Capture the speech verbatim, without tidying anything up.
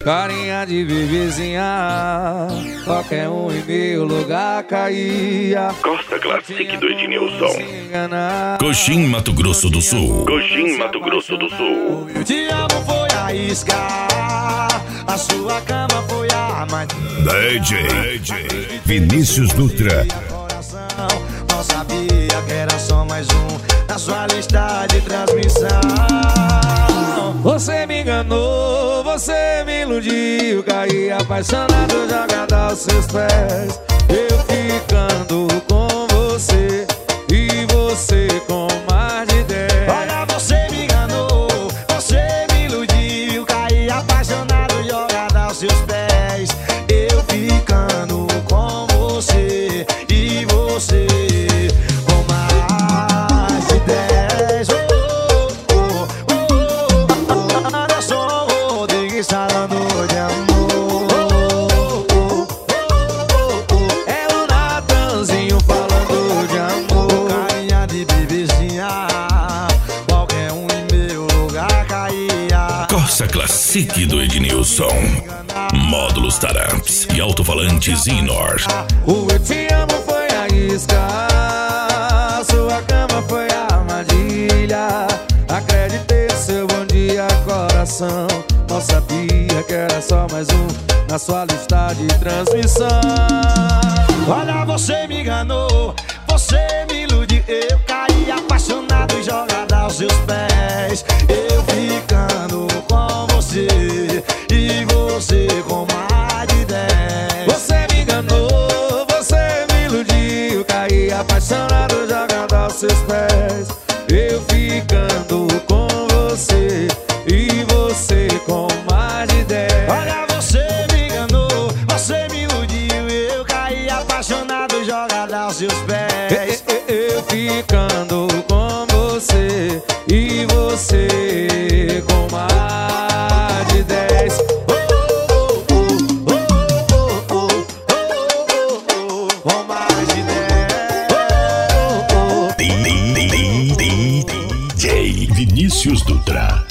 carinha de bebezinha, qualquer um em meu lugar caía. Costa Classic do Ednilson. Coxim, Mato Grosso do Sul. Coxim, Mato Grosso do Sul. Eu te amo foi a isca, a sua cama foi a armadilha. D J Vinícius Dutra. Não sabia que era só mais um na sua lista de transmissão. Você me enganou, você me iludiu, caí apaixonado, jogado aos seus pés. Eu ficando com você e você com mais de dez. Olha, você me enganou, você me iludiu, caí apaixonado, jogado aos seus pés. Eu ficando com você e você com mais de dez. Oh, oh, oh, oh, oh. Anderson Rodrigues falando de amor. Oh, oh, oh, oh. É o Natanzinho falando de amor. Carinha de bebezinha, qualquer um em meu lugar caía. Costa Classic do Ednilson. Módulos Taramps e alto-falantes Inor. O eu te amo foi a isca, sua cama foi a armadilha. Acreditei no seu bom dia, coração. Não sabia que era só mais um na sua lista de transmissão. Olha, você me enganou, você me iludiu, eu caí apaixonado e jogado aos seus pés. Eu ficando com você e você com mais de dez. Você me enganou, você me iludiu, caí apaixonado, jogado aos seus pés. Eu ficando com você e você com mais de dez. Olha, você me enganou, você me iludiu, eu caí apaixonado, jogado aos seus pés. Eu ficando com você e você com mais de dez. Com mais de dez. D J Vinícius Dutra.